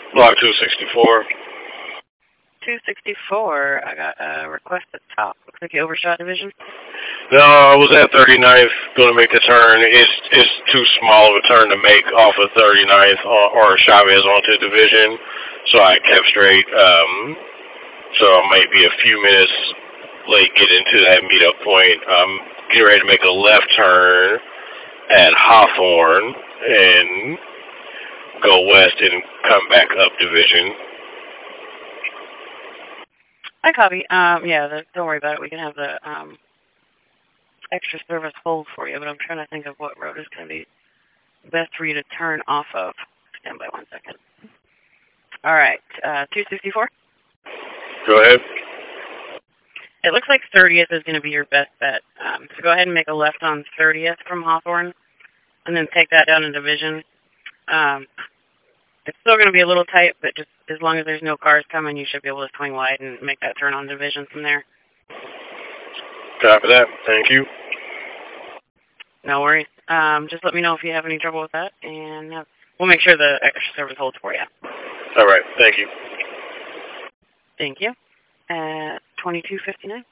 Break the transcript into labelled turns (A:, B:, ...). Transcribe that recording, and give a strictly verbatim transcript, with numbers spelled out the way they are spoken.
A: Block two sixty-four.
B: two sixty-four, I got a request at the top. Looks like you overshot division.
A: No, I was at thirty-ninth, going to make the turn. It's it's too small of a turn to make off of thirty-ninth or, or Chavez onto division, so I kept straight. Um, so I might be a few minutes late getting to that meetup point. I'm getting ready to make a left turn at Hawthorne and go west and come back up division.
B: I copy. Um, yeah, the, don't worry about it. We can have the um, extra service hold for you, but I'm trying to think of what road is going to be best for you to turn off of. Stand by one second. All right, uh, two sixty-four?
A: Go ahead.
B: It looks like thirtieth is going to be your best bet. Um, so go ahead and make a left on thirtieth from Hawthorne, and then take that down in division. Um, it's still going to be a little tight, but just as long as there's no cars coming, you should be able to swing wide and make that turn on division from there.
A: Copy that. Thank you.
B: No worries. Um, just let me know if you have any trouble with that, and uh, we'll make sure the extra service holds for you.
A: All right. Thank you.
B: Thank you. Uh, twenty-two fifty-nine.